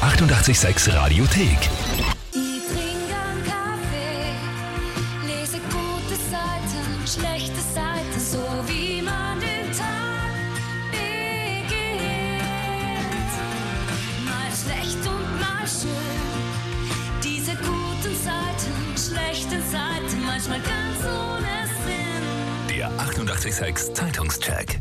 886 Radiothek. Ich trinke einen Kaffee, lese gute Seiten, schlechte Seiten, so wie man den Tag beginnt. Mal schlecht und mal schön, diese guten Seiten, schlechten Seiten, manchmal ganz ohne Sinn. Der 886 Zeitungscheck.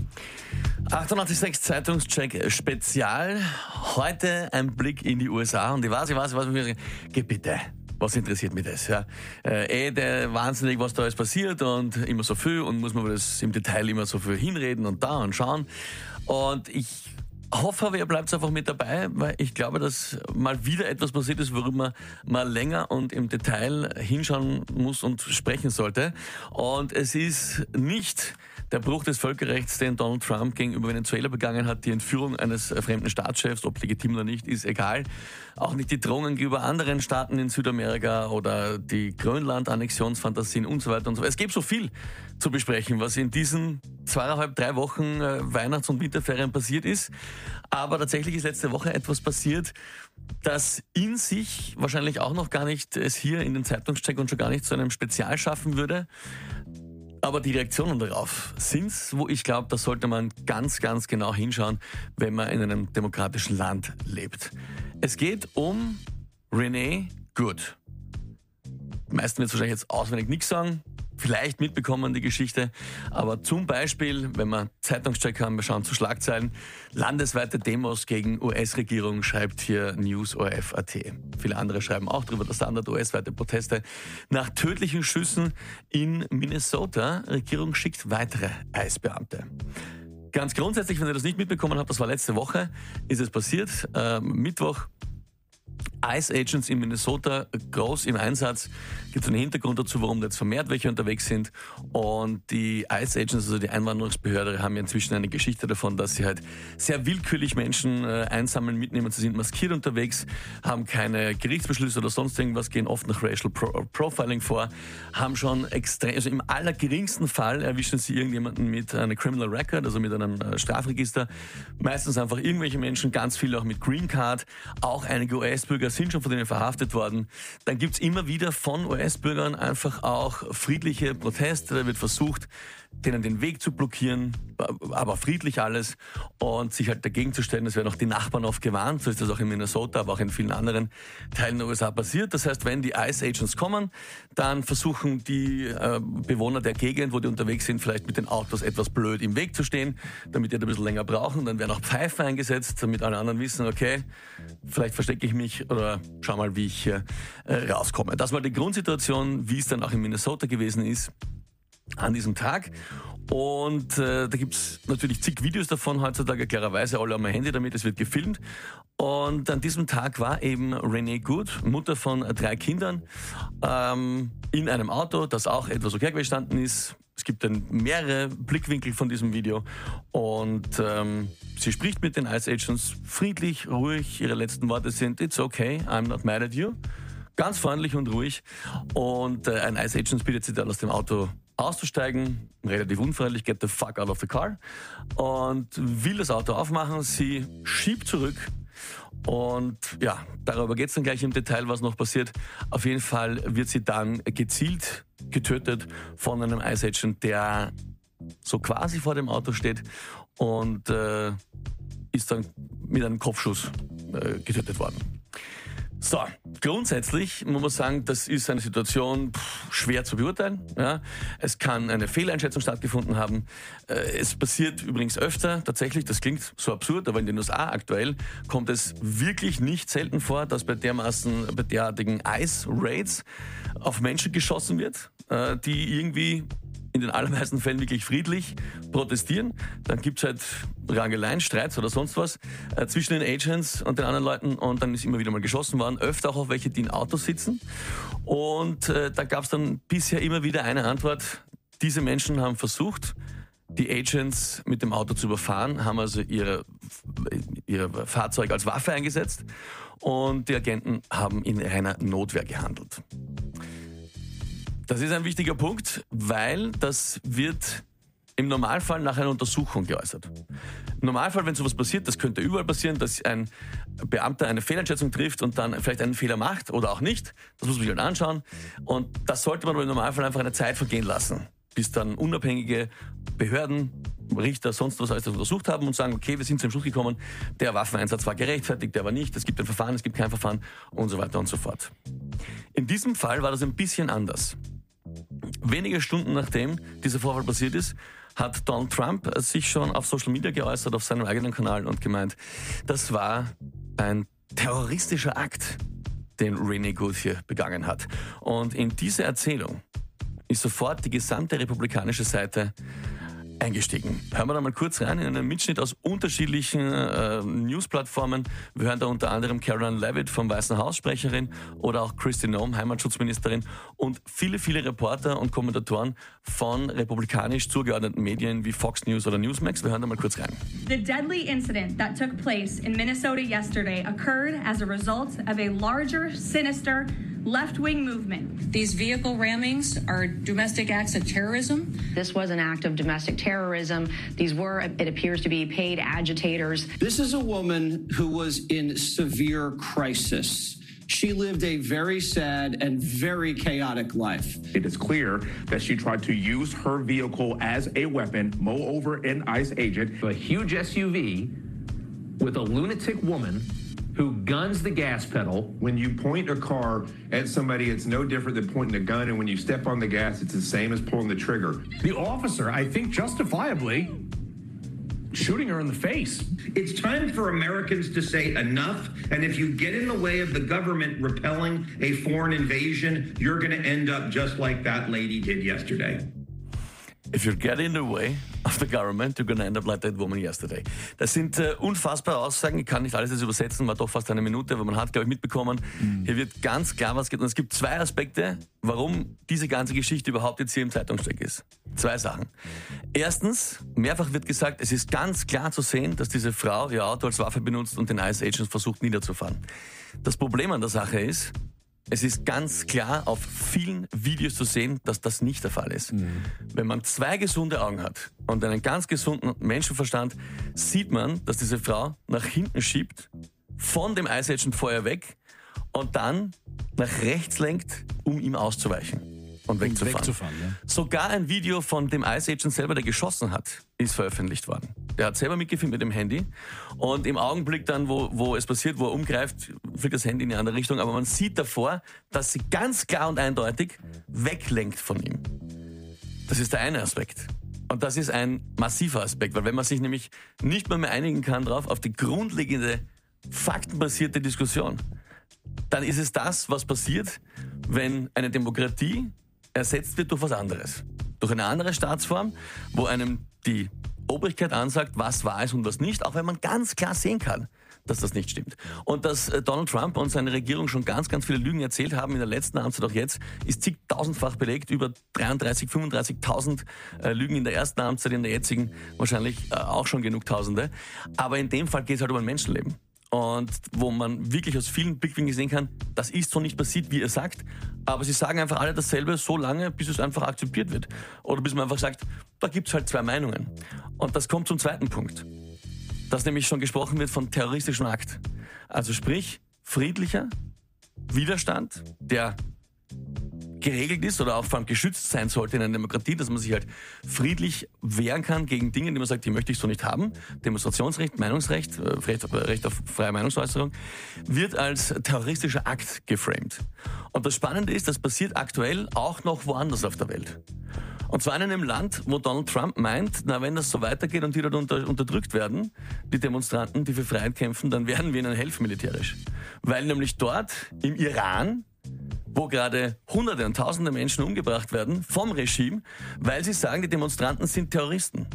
886 Zeitungscheck Spezial. Heute ein Blick in die USA. Und ich weiß, geh bitte. Was interessiert mich das? Ja? Der wahnsinnig, was da alles passiert und immer so viel und muss man das im Detail immer so viel hinreden und da und schauen. Und ich hoffe aber, ihr bleibt einfach mit dabei, weil ich glaube, dass mal wieder etwas passiert ist, worüber man mal länger und im Detail hinschauen muss und sprechen sollte. Und es ist nicht der Bruch des Völkerrechts, den Donald Trump gegenüber Venezuela begangen hat, die Entführung eines fremden Staatschefs, ob legitim oder nicht, ist egal. Auch nicht die Drohungen gegenüber anderen Staaten in Südamerika oder die Grönland-Annexionsfantasien und so weiter und so weiter. Es gibt so viel zu besprechen, was in diesen 2,5-3 Wochen Weihnachts- und Winterferien passiert ist. Aber tatsächlich ist letzte Woche etwas passiert, das in sich wahrscheinlich auch noch gar nicht es hier in den Zeitungscheck und schon gar nicht zu einem Spezial schaffen würde. Aber die Reaktionen darauf sind's, wo ich glaube, da sollte man ganz, ganz genau hinschauen, wenn man in einem demokratischen Land lebt. Es geht um Renee Good. Die meisten wird wahrscheinlich jetzt auswendig nichts sagen, vielleicht mitbekommen die Geschichte, aber zum Beispiel, wenn wir Zeitungscheck haben, wir schauen zu Schlagzeilen, landesweite Demos gegen US-Regierung, schreibt hier NewsORF.at. Viele andere schreiben auch drüber, der Standard, US-weite Proteste nach tödlichen Schüssen in Minnesota. Regierung schickt weitere ICE-Beamte. Ganz grundsätzlich, wenn ihr das nicht mitbekommen habt, das war letzte Woche, ist es passiert, Mittwoch. ICE-Agents in Minnesota groß im Einsatz. Gibt es einen Hintergrund dazu, warum da jetzt vermehrt welche unterwegs sind. Und die ICE-Agents, also die Einwanderungsbehörde, haben ja inzwischen eine Geschichte davon, dass sie halt sehr willkürlich Menschen einsammeln, mitnehmen. Sie sind maskiert unterwegs, haben keine Gerichtsbeschlüsse oder sonst irgendwas, gehen oft nach Racial Profiling vor, haben schon extrem, also im allergeringsten Fall erwischen sie irgendjemanden mit einem Criminal Record, also mit einem Strafregister. Meistens einfach irgendwelche Menschen, ganz viele auch mit Green Card, auch einige US-Bürger sind schon von denen verhaftet worden. Dann gibt's immer wieder von US-Bürgern einfach auch friedliche Proteste. Da wird versucht, denen den Weg zu blockieren, aber friedlich alles und sich halt dagegen zu stellen. Das werden auch die Nachbarn oft gewarnt. So ist das auch in Minnesota, aber auch in vielen anderen Teilen der USA passiert. Das heißt, wenn die ICE-Agents kommen, dann versuchen die Bewohner der Gegend, wo die unterwegs sind, vielleicht mit den Autos etwas blöd im Weg zu stehen, damit die ein bisschen länger brauchen. Dann werden auch Pfeifen eingesetzt, damit alle anderen wissen, okay, vielleicht verstecke ich mich oder schau mal, wie ich hier rauskomme. Das war die Grundsituation, wie es dann auch in Minnesota gewesen ist an diesem Tag. Und da gibt's natürlich zig Videos davon heutzutage, klarerweise alle haben ein Handy damit, es wird gefilmt. Und an diesem Tag war eben Renee Good, Mutter von 3 Kindern, in einem Auto, das auch etwas so hergestanden ist. Es gibt dann mehrere Blickwinkel von diesem Video und sie spricht mit den ICE-Agents friedlich, ruhig. Ihre letzten Worte sind, "It's okay, I'm not mad at you." Ganz freundlich und ruhig. Und ein ICE-Agent bittet sie dann aus dem Auto auszusteigen, relativ unfreundlich, "Get the fuck out of the car", und will das Auto aufmachen. Sie schiebt zurück. Und ja, darüber geht's dann gleich im Detail, was noch passiert. Auf jeden Fall wird sie dann gezielt getötet von einem ICE-Agent, der so quasi vor dem Auto steht und ist dann mit einem Kopfschuss getötet worden. So, grundsätzlich muss man sagen, das ist eine Situation schwer zu beurteilen. Ja. Es kann eine Fehleinschätzung stattgefunden haben. Es passiert übrigens öfter, tatsächlich, das klingt so absurd, aber in den USA aktuell kommt es wirklich nicht selten vor, dass bei derartigen ICE-Raids auf Menschen geschossen wird, die irgendwie in den allermeisten Fällen wirklich friedlich protestieren. Dann gibt's halt Rangeleien, Streits oder sonst was zwischen den Agents und den anderen Leuten und dann ist immer wieder mal geschossen worden. Öfter auch auf welche, die in Autos sitzen. Und da gab's dann bisher immer wieder eine Antwort. Diese Menschen haben versucht, die Agents mit dem Auto zu überfahren, haben also ihr Fahrzeug als Waffe eingesetzt und die Agenten haben in reiner Notwehr gehandelt. Das ist ein wichtiger Punkt, weil das wird im Normalfall nach einer Untersuchung geäußert. Im Normalfall, wenn sowas passiert, das könnte überall passieren, dass ein Beamter eine Fehleinschätzung trifft und dann vielleicht einen Fehler macht oder auch nicht. Das muss man sich halt anschauen. Und das sollte man aber im Normalfall einfach eine Zeit vergehen lassen, bis dann unabhängige Behörden, Richter, sonst was alles das untersucht haben und sagen, okay, wir sind zum Schluss gekommen, der Waffeneinsatz war gerechtfertigt, der war nicht, es gibt ein Verfahren, es gibt kein Verfahren und so weiter und so fort. In diesem Fall war das ein bisschen anders. Wenige Stunden nachdem dieser Vorfall passiert ist, hat Donald Trump sich schon auf Social Media geäußert, auf seinem eigenen Kanal und gemeint, das war ein terroristischer Akt, den Renee Good hier begangen hat. Und in diese Erzählung ist sofort die gesamte republikanische Seite eingestiegen. Hören wir da mal kurz rein in einen Mitschnitt aus unterschiedlichen Newsplattformen. Wir hören da unter anderem Caroline Leavitt vom Weißen Haus, Sprecherin, oder auch Kristi Noem, Heimatschutzministerin, und viele, viele Reporter und Kommentatoren von republikanisch zugeordneten Medien wie Fox News oder Newsmax. Wir hören da mal kurz rein. The deadly incident that took place in Minnesota yesterday occurred as a result of a larger, sinister, left-wing movement. These vehicle rammings are domestic acts of terrorism. This was an act of domestic terrorism. These were, it appears to be, paid agitators. This is a woman who was in severe crisis. She lived a very sad and very chaotic life. It is clear that she tried to use her vehicle as a weapon, mow over an ICE agent. A huge SUV with a lunatic woman who guns the gas pedal. When you point a car at somebody, it's no different than pointing a gun, and when you step on the gas, it's the same as pulling the trigger. The officer, I think justifiably, shooting her in the face. It's time for Americans to say enough, and if you get in the way of the government repelling a foreign invasion, you're going to end up just like that lady did yesterday. If you get in the way of the government, you're gonna end up like that woman yesterday. Das sind unfassbare Aussagen. Ich kann nicht alles jetzt übersetzen, war doch fast eine Minute, aber man hat, glaube ich, mitbekommen, hier wird ganz klar was geht. Und es gibt zwei Aspekte, warum diese ganze Geschichte überhaupt jetzt hier im Zeitungscheck ist. Zwei Sachen. Erstens, mehrfach wird gesagt, es ist ganz klar zu sehen, dass diese Frau ihr Auto als Waffe benutzt und den ICE Agents versucht niederzufahren. Das Problem an der Sache ist, es ist ganz klar auf vielen Videos zu sehen, dass das nicht der Fall ist. Wenn man zwei gesunde Augen hat und einen ganz gesunden Menschenverstand, sieht man, dass diese Frau nach hinten schiebt, von dem ICE Agent vorher weg und dann nach rechts lenkt, um ihm auszuweichen und wegzufahren. Ja. Sogar ein Video von dem ICE Agent selber, der geschossen hat, ist veröffentlicht worden. Der hat selber mitgefilmt mit dem Handy und im Augenblick dann, wo es passiert, wo er umgreift, fliegt das Handy in eine andere Richtung, aber man sieht davor, dass sie ganz klar und eindeutig weglenkt von ihm. Das ist der eine Aspekt. Und das ist ein massiver Aspekt, weil wenn man sich nämlich nicht mehr einigen kann drauf, auf die grundlegende, faktenbasierte Diskussion, dann ist es das, was passiert, wenn eine Demokratie ersetzt wird durch was anderes. Durch eine andere Staatsform, wo einem die Obrigkeit ansagt, was wahr ist und was nicht, auch wenn man ganz klar sehen kann, dass das nicht stimmt. Und dass Donald Trump und seine Regierung schon ganz, ganz viele Lügen erzählt haben in der letzten Amtszeit auch jetzt, ist zigtausendfach belegt, über 33.000, 35.000 Lügen in der ersten Amtszeit, in der jetzigen wahrscheinlich auch schon genug Tausende. Aber in dem Fall geht es halt um ein Menschenleben. Und wo man wirklich aus vielen Blickwinkeln sehen kann, das ist so nicht passiert, wie ihr sagt, aber sie sagen einfach alle dasselbe so lange, bis es einfach akzeptiert wird. Oder bis man einfach sagt, da gibt es halt zwei Meinungen. Und das kommt zum zweiten Punkt. Dass nämlich schon gesprochen wird von terroristischem Akt. Also sprich, friedlicher Widerstand, der geregelt ist oder auch vor allem geschützt sein sollte in einer Demokratie, dass man sich halt friedlich wehren kann gegen Dinge, die man sagt, die möchte ich so nicht haben. Demonstrationsrecht, Meinungsrecht, Recht auf freie Meinungsäußerung, wird als terroristischer Akt geframed. Und das Spannende ist, das passiert aktuell auch noch woanders auf der Welt. Und zwar in einem Land, wo Donald Trump meint, na, wenn das so weitergeht und die dort unterdrückt werden, die Demonstranten, die für Freiheit kämpfen, dann werden wir ihnen helfen militärisch. Weil nämlich dort im Iran, wo gerade Hunderte und Tausende Menschen umgebracht werden vom Regime, weil sie sagen, die Demonstranten sind Terroristen.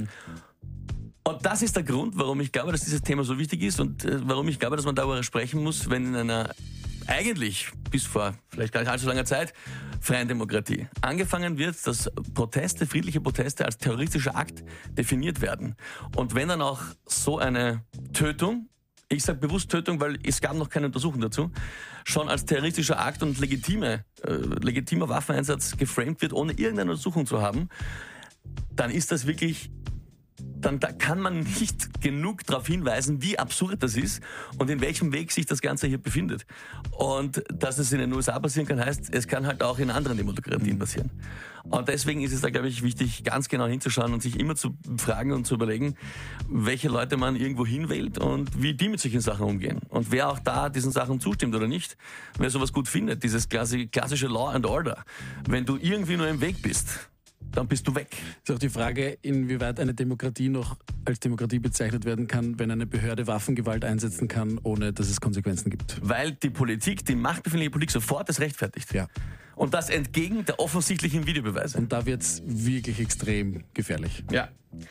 Und das ist der Grund, warum ich glaube, dass dieses Thema so wichtig ist und warum ich glaube, dass man darüber sprechen muss, wenn in einer eigentlich bis vor vielleicht gar nicht allzu langer Zeit freien Demokratie angefangen wird, dass Proteste, friedliche Proteste als terroristischer Akt definiert werden. Und wenn dann auch so eine Tötung, ich sage bewusst Tötung, weil es gab noch keine Untersuchung dazu, schon als terroristischer Akt und legitimer Waffeneinsatz geframed wird, ohne irgendeine Untersuchung zu haben, dann ist das wirklich, da kann man nicht genug darauf hinweisen, wie absurd das ist und in welchem Weg sich das Ganze hier befindet. Und dass es in den USA passieren kann, heißt, es kann halt auch in anderen Demokratien passieren. Und deswegen ist es da, glaube ich, wichtig, ganz genau hinzuschauen und sich immer zu fragen und zu überlegen, welche Leute man irgendwo hinwählt und wie die mit solchen Sachen umgehen. Und wer auch da diesen Sachen zustimmt oder nicht, wer sowas gut findet, dieses klassische Law and Order. Wenn du irgendwie nur im Weg bist, dann bist du weg. Ist auch die Frage, inwieweit eine Demokratie noch als Demokratie bezeichnet werden kann, wenn eine Behörde Waffengewalt einsetzen kann, ohne dass es Konsequenzen gibt. Weil die Politik, die machtbefehlende Politik sofort das rechtfertigt. Ja. Und das entgegen der offensichtlichen Videobeweise. Und da wird es wirklich extrem gefährlich. Ja.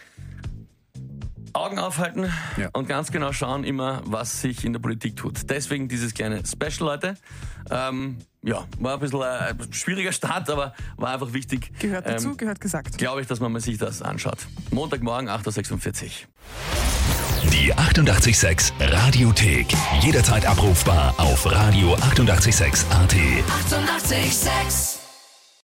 Augen aufhalten und ganz genau schauen immer, was sich in der Politik tut. Deswegen dieses kleine Special, Leute. War ein bisschen ein schwieriger Start, aber war einfach wichtig. Gehört dazu, gehört gesagt. Glaube ich, dass man sich das anschaut. Montagmorgen, 8.46 Uhr. Die 88,6 Radiothek. Jederzeit abrufbar auf radio886.at. 88,6.